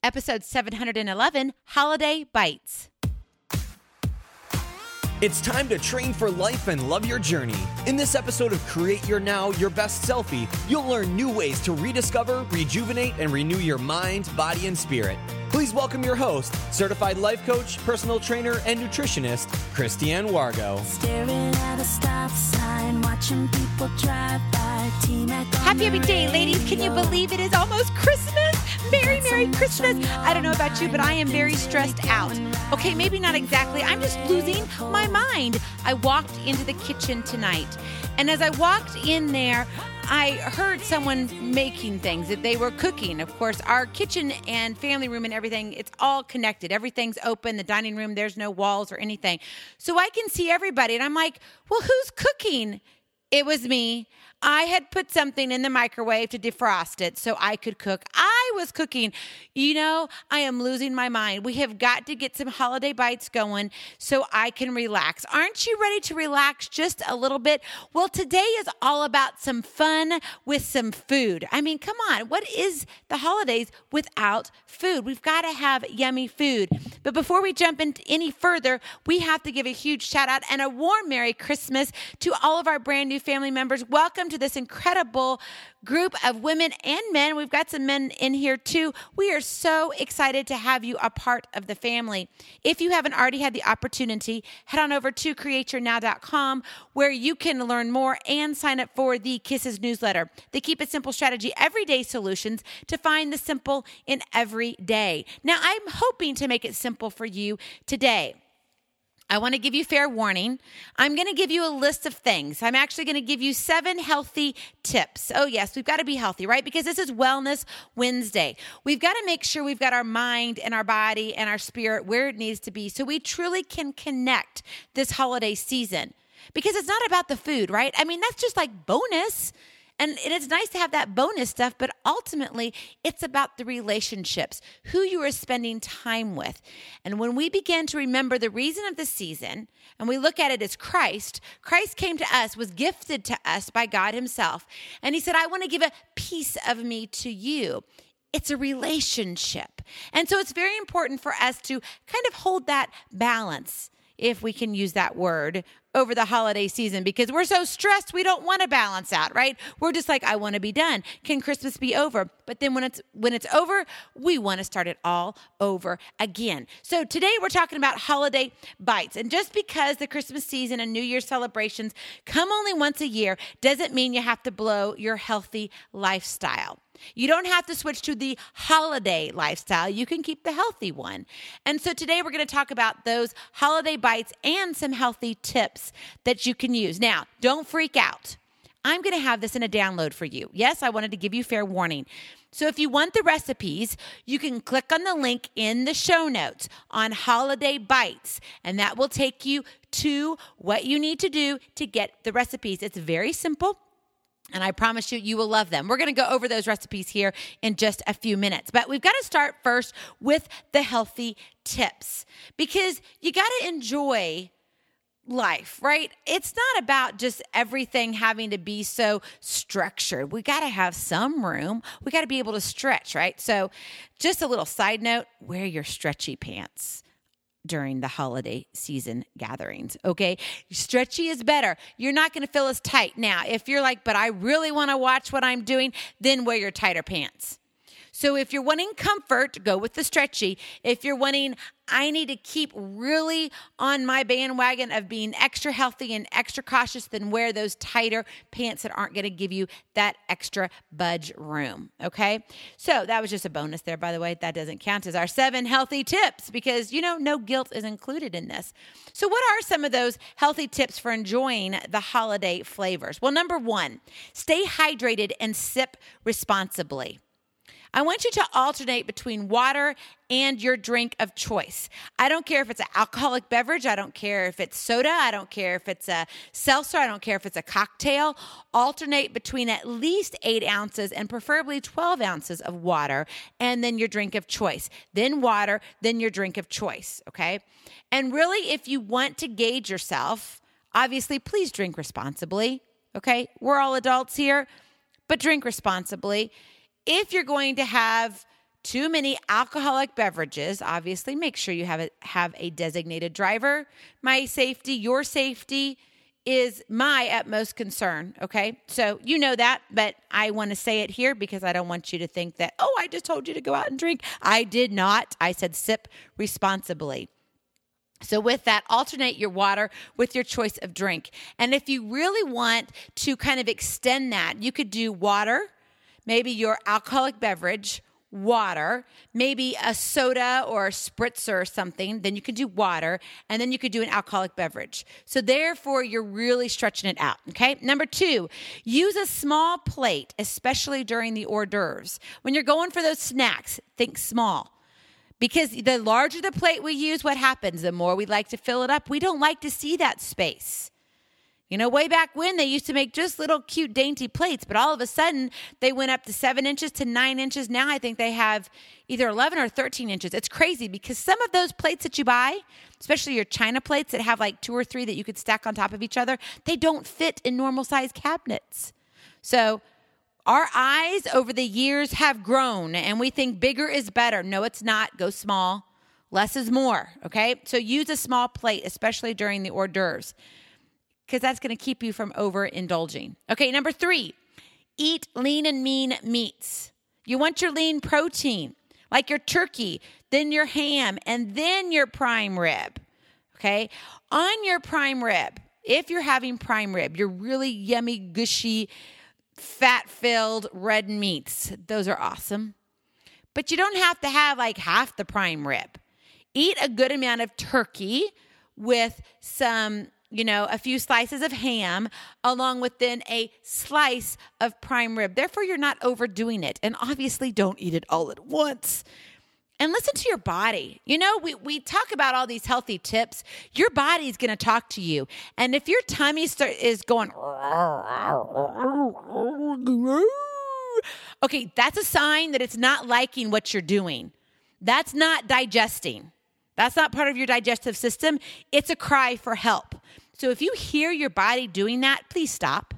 episode 711, Holiday Bites. It's time to train for life and love your journey. In this episode of Create Your Now, Your Best Selfie, you'll learn new ways to rediscover, rejuvenate, and renew your mind, body, and spirit. Please welcome your host, certified life coach, personal trainer, and nutritionist, Christiane Wargo. Staring at a stop sign, watching people drive by. Happy day, ladies. Can you believe it is almost Christmas? Merry Christmas. I don't know about you, but I am very stressed out. Okay, maybe not exactly. I'm just losing my mind. I walked into the kitchen tonight, and as I walked in there, I heard someone making things, that they were cooking. Of course, our kitchen and family room and everything, it's all connected. Everything's open. The dining room, there's no walls or anything. So I can see everybody. And I'm like, well, who's cooking? It was me. I had put something in the microwave to defrost it so I could cook. I was cooking. You know, I am losing my mind. We have got to get some holiday bites going so I can relax. Aren't you ready to relax just a little bit? Well, today is all about some fun with some food. I mean, come on. What is the holidays without food? We've got to have yummy food. But before we jump in any further, we have to give a huge shout out and a warm Merry Christmas to all of our brand new family members. Welcome to this incredible group of women and men. We've got some men in here too. We are so excited to have you a part of the family. If you haven't already had the opportunity, head on over to createyournow.com where you can learn more and sign up for the Kisses newsletter. The Keep It Simple Strategy everyday solutions to find the simple in every day. Now, I'm hoping to make it simple for you today. I want to give you fair warning. I'm going to give you a list of things. I'm actually going to give you 7 healthy tips. Oh, yes, we've got to be healthy, right? Because this is Wellness Wednesday. We've got to make sure we've got our mind and our body and our spirit where it needs to be so we truly can connect this holiday season. Because it's not about the food, right? I mean, that's just like bonus. And it's nice to have that bonus stuff, but ultimately it's about the relationships, who you are spending time with. And when we begin to remember the reason of the season, and we look at it as Christ came to us, was gifted to us by God himself. And he said, I want to give a piece of me to you. It's a relationship. And so it's very important for us to kind of hold that balance, if we can use that word, over the holiday season, because we're so stressed we don't want to balance out, right? We're just like, I want to be done. Can Christmas be over? But then when it's over, we want to start it all over again. So today we're talking about holiday bites. And just because the Christmas season and New Year's celebrations come only once a year doesn't mean you have to blow your healthy lifestyle. You don't have to switch to the holiday lifestyle. You can keep the healthy one. And so today we're going to talk about those holiday bites and some healthy tips that you can use. Now, don't freak out. I'm going to have this in a download for you. Yes, I wanted to give you fair warning. So if you want the recipes, you can click on the link in the show notes on Holiday Bites, and that will take you to what you need to do to get the recipes. It's very simple. And I promise you, you will love them. We're going to go over those recipes here in just a few minutes. But we've got to start first with the healthy tips, because you got to enjoy life, right? It's not about just everything having to be so structured. We got to have some room. We got to be able to stretch, right? So just a little side note, wear your stretchy pants during the holiday season gatherings, okay? Stretchy is better. You're not going to feel as tight. Now, if you're like, but I really want to watch what I'm doing, then wear your tighter pants. So if you're wanting comfort, go with the stretchy. If you're wanting, I need to keep really on my bandwagon of being extra healthy and extra cautious, then wear those tighter pants that aren't going to give you that extra budge room, okay? So that was just a bonus there, by the way. That doesn't count as our 7 healthy tips because, you know, no guilt is included in this. So what are some of those healthy tips for enjoying the holiday flavors? Well, number 1, stay hydrated and sip responsibly. I want you to alternate between water and your drink of choice. I don't care if it's an alcoholic beverage. I don't care if it's soda. I don't care if it's a seltzer. I don't care if it's a cocktail. Alternate between at least 8 ounces and preferably 12 ounces of water, and then your drink of choice. Then water, then your drink of choice, okay? And really, if you want to gauge yourself, obviously, please drink responsibly, okay? We're all adults here, but drink responsibly. If you're going to have too many alcoholic beverages. Obviously, make sure you have a designated driver. My safety, your safety is my utmost concern, okay? So you know that, but I want to say it here because I don't want you to think that, oh, I just told you to go out and drink. I did not. I said sip responsibly. So with that, alternate your water with your choice of drink. And if you really want to kind of extend that, you could do water, maybe your alcoholic beverage, water, maybe a soda or a spritzer or something, then you could do water, and then you could do an alcoholic beverage. So therefore, you're really stretching it out, okay? Number 2, use a small plate, especially during the hors d'oeuvres. When you're going for those snacks, think small. Because the larger the plate we use, what happens? The more we like to fill it up. We don't like to see that space. You know, way back when they used to make just little cute dainty plates, but all of a sudden they went up to 7 inches to 9 inches. Now I think they have either 11 or 13 inches. It's crazy because some of those plates that you buy, especially your China plates that have like 2 or 3 that you could stack on top of each other, they don't fit in normal size cabinets. So our eyes over the years have grown and we think bigger is better. No, it's not. Go small. Less is more, okay? So use a small plate, especially during the hors d'oeuvres, because that's going to keep you from overindulging. Okay, number 3, eat lean and mean meats. You want your lean protein, like your turkey, then your ham, and then your prime rib. Okay, on your prime rib, if you're having prime rib, your really yummy, gushy, fat-filled red meats, those are awesome. But you don't have to have like half the prime rib. Eat a good amount of turkey with some, a few slices of ham, along with then a slice of prime rib. Therefore, you're not overdoing it. And obviously, don't eat it all at once. And listen to your body. We talk about all these healthy tips. Your body's going to talk to you. And if your tummy is going, okay, that's a sign that it's not liking what you're doing. That's not digesting. That's not part of your digestive system. It's a cry for help. So if you hear your body doing that, please stop.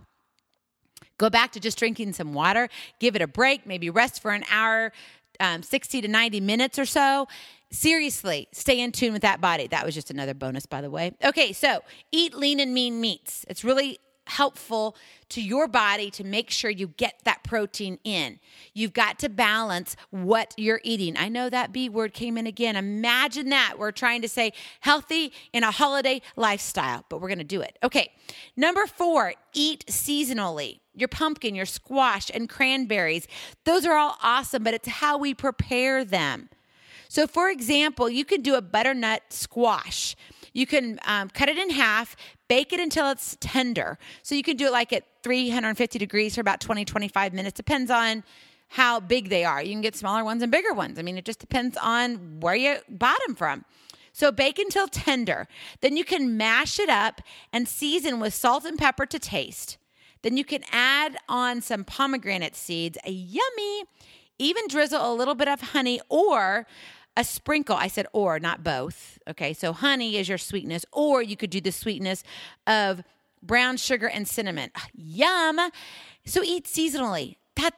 Go back to just drinking some water. Give it a break. Maybe rest for an hour, 60 to 90 minutes or so. Seriously, stay in tune with that body. That was just another bonus, by the way. Okay, so eat lean and mean meats. It's really helpful to your body to make sure you get that protein in. You've got to balance what you're eating. I know that B word came in again. Imagine that. We're trying to say healthy in a holiday lifestyle, but we're going to do it. Okay. Number 4, eat seasonally. Your pumpkin, your squash, and cranberries. Those are all awesome, but it's how we prepare them. So for example, you can do a butternut squash. You can cut it in half, bake it until it's tender. So you can do it like at 350 degrees for about 20, 25 minutes. Depends on how big they are. You can get smaller ones and bigger ones. I mean, it just depends on where you bought them from. So bake until tender. Then you can mash it up and season with salt and pepper to taste. Then you can add on some pomegranate seeds, a yummy, even drizzle a little bit of honey or a sprinkle. I said or, not both. Okay, so honey is your sweetness, or you could do the sweetness of brown sugar and cinnamon. Yum. So eat seasonally.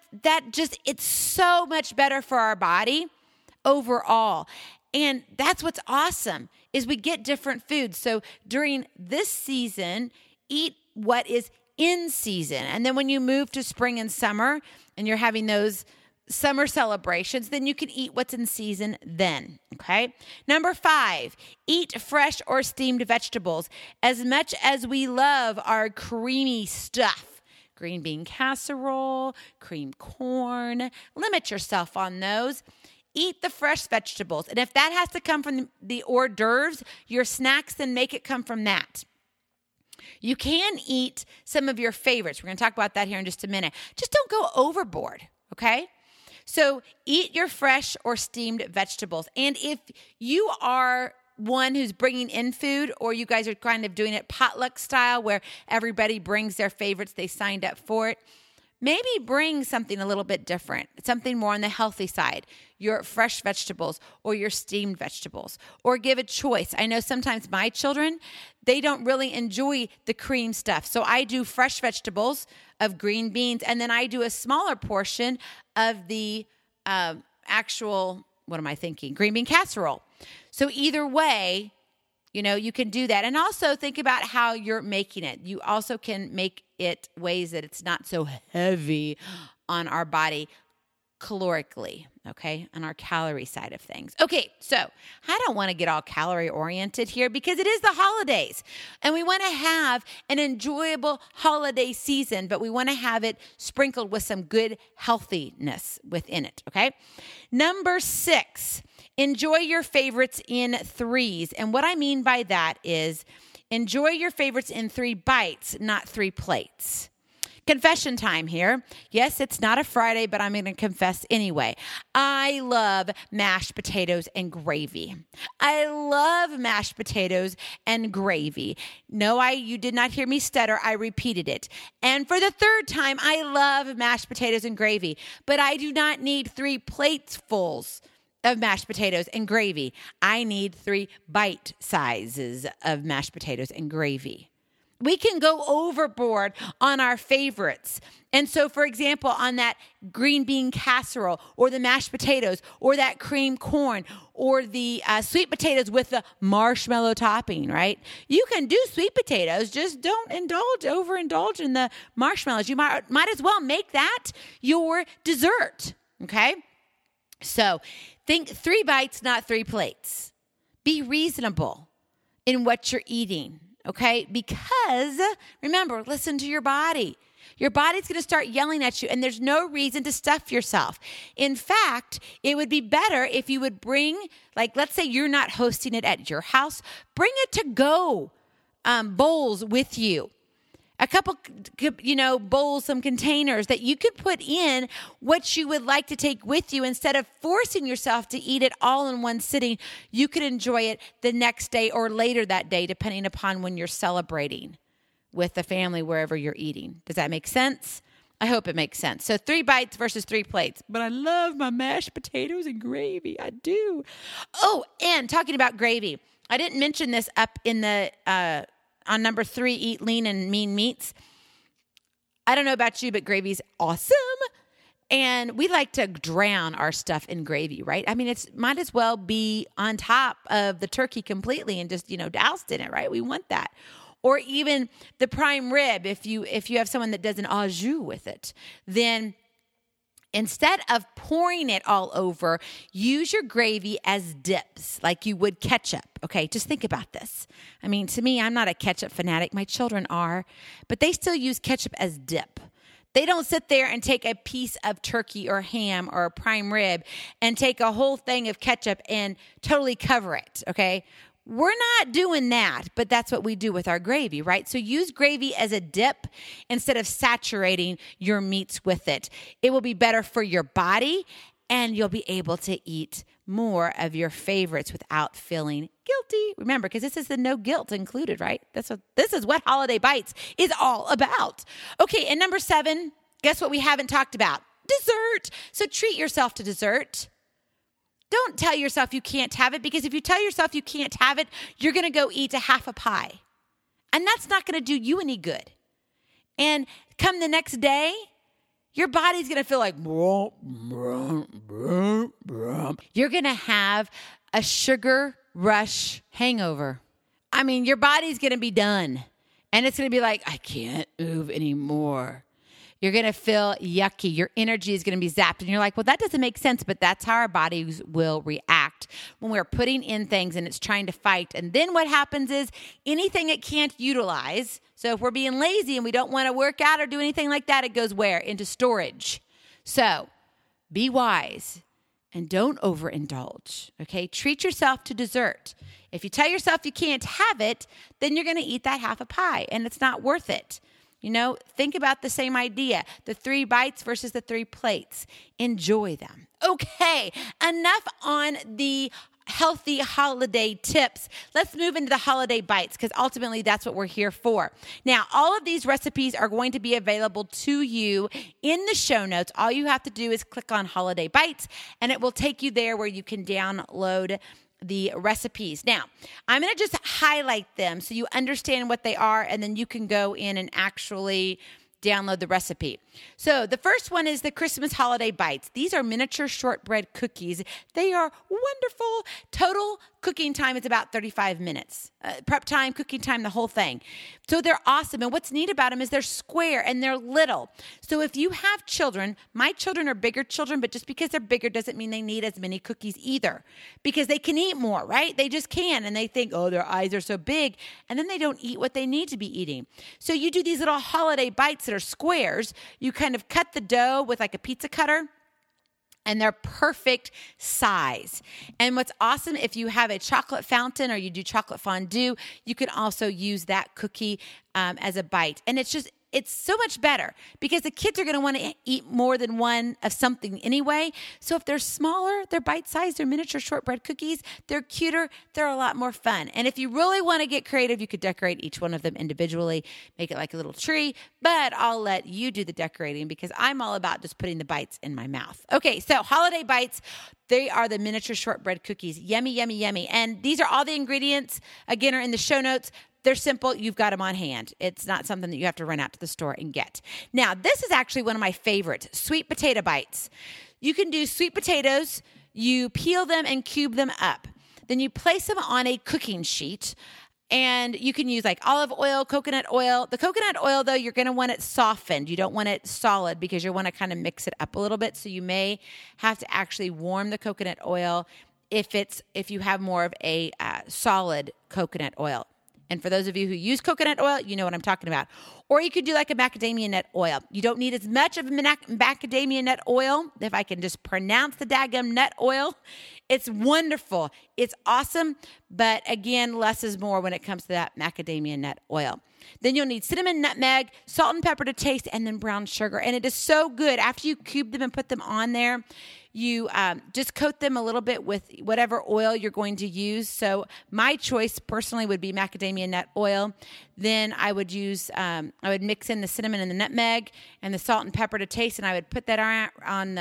It's so much better for our body overall. And that's what's awesome is we get different foods. So during this season, eat what is in season. And then when you move to spring and summer and you're having those summer celebrations, then you can eat what's in season then, okay? Number 5, eat fresh or steamed vegetables. As much as we love our creamy stuff, green bean casserole, cream corn, limit yourself on those. Eat the fresh vegetables. And if that has to come from the hors d'oeuvres, your snacks, then make it come from that. You can eat some of your favorites. We're going to talk about that here in just a minute. Just don't go overboard, okay? So eat your fresh or steamed vegetables. And if you are one who's bringing in food, or you guys are kind of doing it potluck style where everybody brings their favorites, they signed up for it, maybe bring something a little bit different, something more on the healthy side, your fresh vegetables or your steamed vegetables, or give a choice. I know sometimes my children, they don't really enjoy the cream stuff. So I do fresh vegetables of green beans, and then I do a smaller portion of the actual, what am I thinking? Green bean casserole. So either way, you can do that. And also think about how you're making it. You also can make it ways that it's not so heavy on our body calorically, okay, on our calorie side of things. Okay, so I don't want to get all calorie oriented here because it is the holidays and we want to have an enjoyable holiday season, but we want to have it sprinkled with some good healthiness within it, okay? Number 6, enjoy your favorites in threes. And what I mean by that is enjoy your favorites in 3 bites, not 3 plates. Confession time here. Yes, it's not a Friday, but I'm going to confess anyway. I love mashed potatoes and gravy. I love mashed potatoes and gravy. No, you did not hear me stutter. I repeated it. And for the 3rd time, I love mashed potatoes and gravy, but I do not need 3 plates fulls of mashed potatoes and gravy. I need 3 bite sizes of mashed potatoes and gravy. We can go overboard on our favorites. And so, for example, on that green bean casserole or the mashed potatoes or that cream corn or the sweet potatoes with the marshmallow topping, right? You can do sweet potatoes, just don't overindulge in the marshmallows. You might as well make that your dessert, okay? So think 3 bites, not 3 plates. Be reasonable in what you're eating. Okay, because remember, listen to your body. Your body's going to start yelling at you, and there's no reason to stuff yourself. In fact, it would be better if you would bring, let's say you're not hosting it at your house, bring it to go bowls with you. A couple, bowls, some containers that you could put in what you would like to take with you instead of forcing yourself to eat it all in one sitting. You could enjoy it the next day or later that day, depending upon when you're celebrating with the family, wherever you're eating. Does that make sense? I hope it makes sense. So 3 bites versus 3 plates. But I love my mashed potatoes and gravy. I do. Oh, and talking about gravy, I didn't mention this up in the on number 3, eat lean and mean meats. I don't know about you, but gravy's awesome. And we like to drown our stuff in gravy, right? I mean, it might as well be on top of the turkey completely and just, doused in it, right? We want that. Or even the prime rib, if you have someone that does an au jus with it, then instead of pouring it all over, use your gravy as dips like you would ketchup. Okay, just think about this. I mean, to me, I'm not a ketchup fanatic. My children are, but they still use ketchup as dip. They don't sit there and take a piece of turkey or ham or a prime rib and take a whole thing of ketchup and totally cover it, okay? We're not doing that, but that's what we do with our gravy, right? So use gravy as a dip instead of saturating your meats with it. It will be better for your body, and you'll be able to eat more of your favorites without feeling guilty. Remember, because this is the no guilt included, right? This is what Holiday Bites is all about. Okay, and number 7, guess what we haven't talked about? Dessert. So treat yourself to dessert. Don't tell yourself you can't have it, because if you tell yourself you can't have it, you're going to go eat a half a pie. And that's not going to do you any good. And come the next day, your body's going to feel like, you're going to have a sugar rush hangover. I mean, your body's going to be done. And it's going to be like, I can't move anymore. You're going to feel yucky. Your energy is going to be zapped. And you're like, well, that doesn't make sense. But that's how our bodies will react when we're putting in things and it's trying to fight. And then what happens is anything it can't utilize. So if we're being lazy and we don't want to work out or do anything like that, it goes where? Into storage. So be wise and don't overindulge. Okay? Treat yourself to dessert. If you tell yourself you can't have it, then you're going to eat that half a pie and it's not worth it. Think about the same idea, the 3 bites versus the 3 plates. Enjoy them. Okay, enough on the healthy holiday tips. Let's move into the holiday bites, because ultimately that's what we're here for. Now, all of these recipes are going to be available to you in the show notes. All you have to do is click on Holiday Bites, and it will take you there where you can download the recipes. Now, I'm going to just highlight them so you understand what they are, and then you can go in and actually download the recipe. So the first one is the Christmas Holiday Bites. These are miniature shortbread cookies. They are wonderful. Total cooking time is about 35 minutes. Prep time, cooking time, the whole thing. So they're awesome. And what's neat about them is they're square and they're little. So if you have children, my children are bigger children, but just because they're bigger doesn't mean they need as many cookies either, because they can eat more, right? They just can. And they think, oh, their eyes are so big. And then they don't eat what they need to be eating. So you do these little holiday bites that are squares. You kind of cut the dough with like a pizza cutter, and they're perfect size. And what's awesome, if you have a chocolate fountain or you do chocolate fondue, you can also use that cookie as a bite. And it's so much better because the kids are going to want to eat more than one of something anyway. So if they're smaller, they're bite-sized, they're miniature shortbread cookies, they're cuter, they're a lot more fun. And if you really want to get creative, you could decorate each one of them individually, make it like a little tree, but I'll let you do the decorating because I'm all about just putting the bites in my mouth. Okay, so holiday bites, they are the miniature shortbread cookies. Yummy, yummy, yummy. And these are all the ingredients, again, are in the show notes. They're simple. You've got them on hand. It's not something that you have to run out to the store and get. Now, this is actually one of my favorites, sweet potato bites. You can do sweet potatoes. You peel them and cube them up. Then you place them on a cooking sheet, and you can use like olive oil, coconut oil. The coconut oil, though, you're going to want it softened. You don't want it solid because you want to kind of mix it up a little bit. So you may have to actually warm the coconut oil if you have more of a solid coconut oil. And for those of you who use coconut oil, you know what I'm talking about. Or you could do like a macadamia nut oil. You don't need as much of a macadamia nut oil, if I can just pronounce the daggum nut oil. It's wonderful. It's awesome. But again, less is more when it comes to that macadamia nut oil. Then you'll need cinnamon, nutmeg, salt and pepper to taste, and then brown sugar. And it is so good. After you cube them and put them on there, you just coat them a little bit with whatever oil you're going to use. So my choice personally would be macadamia nut oil. Then I would I would mix in the cinnamon and the nutmeg and the salt and pepper to taste, and I would put that on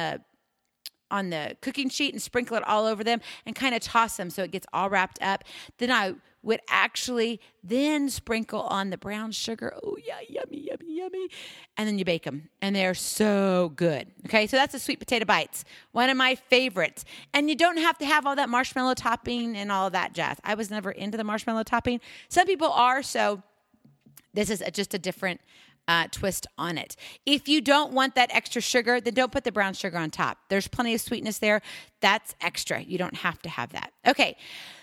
the cooking sheet and sprinkle it all over them and kind of toss them so it gets all wrapped up. Then I would actually then sprinkle on the brown sugar. Oh, yeah, yummy, yummy, yummy. And then you bake them, and they're so good. Okay, so that's the sweet potato bites, one of my favorites. And you don't have to have all that marshmallow topping and all of that jazz. I was never into the marshmallow topping. Some people are, so this is just a different twist on it. If you don't want that extra sugar, then don't put the brown sugar on top. There's plenty of sweetness there. That's extra. You don't have to have that. Okay.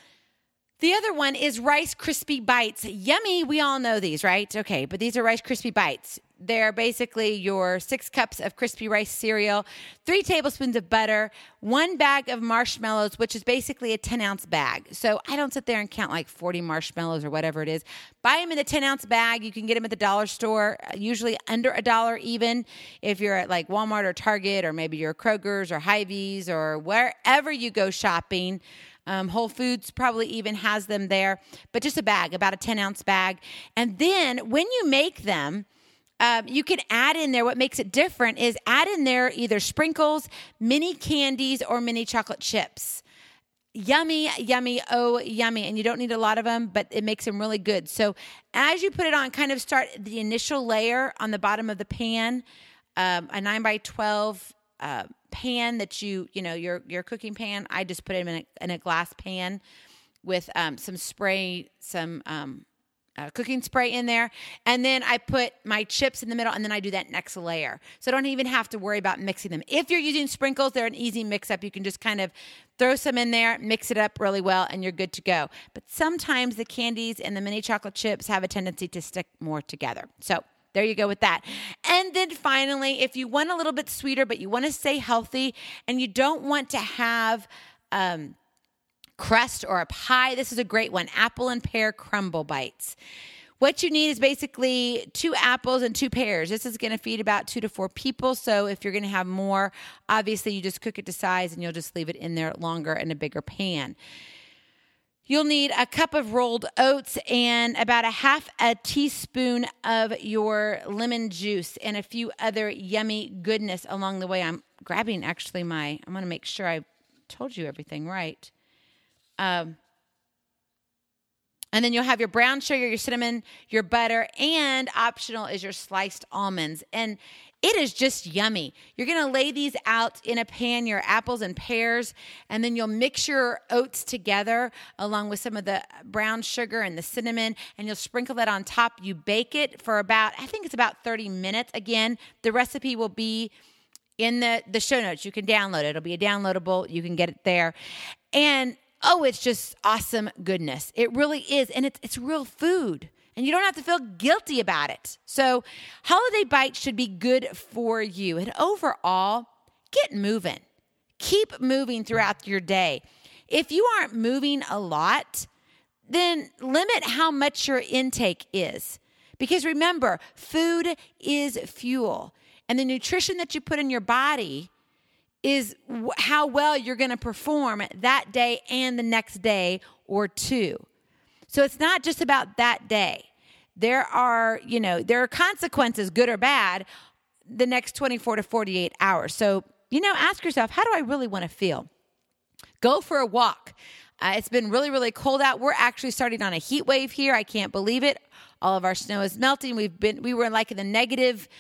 The other one is Rice Krispie Bites. Yummy. We all know these, right? Okay, but these are Rice Krispie Bites. They're basically your 6 cups of crispy rice cereal, 3 tablespoons of butter, 1 bag of marshmallows, which is basically a 10-ounce bag. So I don't sit there and count like 40 marshmallows or whatever it is. Buy them in the 10-ounce bag. You can get them at the dollar store, usually under $1 even. If you're at like Walmart or Target, or maybe you're Kroger's or Hy-Vee's or wherever you go shopping. Whole Foods probably even has them there, but just a bag, about a 10-ounce bag. And then when you make them, you can add in there, what makes it different is add in there either sprinkles, mini candies, or mini chocolate chips. Yummy, yummy, oh, yummy. And you don't need a lot of them, but it makes them really good. So as you put it on, kind of start the initial layer on the bottom of the pan, a 9x12 pan that your cooking pan. I just put them in a glass pan with some spray, some cooking spray in there. And then I put my chips in the middle, and then I do that next layer. So I don't even have to worry about mixing them. If you're using sprinkles, they're an easy mix-up. You can just kind of throw some in there, mix it up really well, and you're good to go. But sometimes the candies and the mini chocolate chips have a tendency to stick more together. So there you go with that. And then finally, if you want a little bit sweeter, but you want to stay healthy and you don't want to have crust or a pie, this is a great one. Apple and pear crumble bites. What you need is basically 2 apples and 2 pears. This is going to feed about 2 to 4 people. So if you're going to have more, obviously you just cook it to size and you'll just leave it in there longer in a bigger pan. You'll need a cup of rolled oats and about a half a teaspoon of your lemon juice and a few other yummy goodness along the way. I'm grabbing actually I'm going to make sure I told you everything right. And And then you'll have your brown sugar, your cinnamon, your butter, and optional is your sliced almonds. And it is just yummy. You're going to lay these out in a pan, your apples and pears, and then you'll mix your oats together along with some of the brown sugar and the cinnamon, and you'll sprinkle that on top. You bake it for about 30 minutes. Again, the recipe will be in the show notes. You can download it. It'll be a downloadable. You can get it there. And it's just awesome goodness. It really is. And it's real food. And you don't have to feel guilty about it. So holiday bites should be good for you. And overall, get moving. Keep moving throughout your day. If you aren't moving a lot, then limit how much your intake is. Because remember, food is fuel. And the nutrition that you put in your body is how well you're going to perform that day and the next day or two. So it's not just about that day. There are consequences, good or bad, the next 24 to 48 hours. So, ask yourself, how do I really want to feel? Go for a walk. It's been really, really cold out. We're actually starting on a heat wave here. I can't believe it. All of our snow is melting. We were like in the negative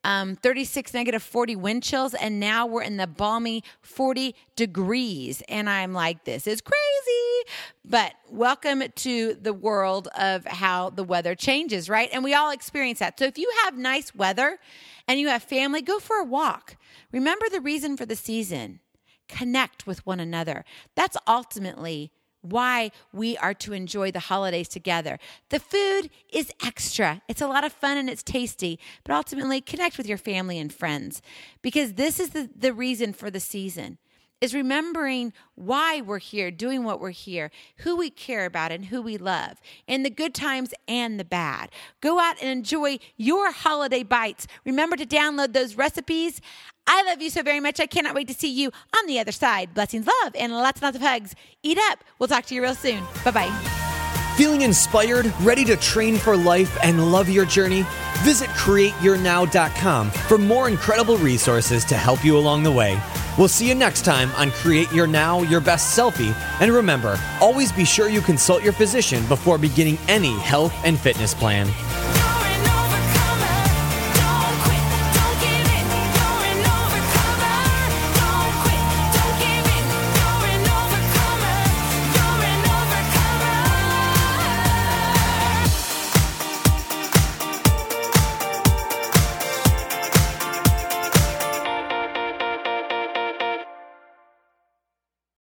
36, negative 40 wind chills, and now we're in the balmy 40 degrees. And I'm like, this is crazy. But welcome to the world of how the weather changes, right? And we all experience that. So if you have nice weather and you have family, go for a walk. Remember the reason for the season. Connect with one another. That's ultimately why we are to enjoy the holidays together. The food is extra. It's a lot of fun and it's tasty, but ultimately connect with your family and friends, because this is the reason for the season, is remembering why we're here, doing what we're here, who we care about and who we love, in the good times and the bad. Go out and enjoy your holiday bites. Remember to download those recipes. I love you so very much. I cannot wait to see you on the other side. Blessings, love, and lots and lots of hugs. Eat up. We'll talk to you real soon. Bye-bye. Feeling inspired, ready to train for life and love your journey? Visit CreateYourNow.com for more incredible resources to help you along the way. We'll see you next time on Create Your Now, Your Best Selfie. And remember, always be sure you consult your physician before beginning any health and fitness plan.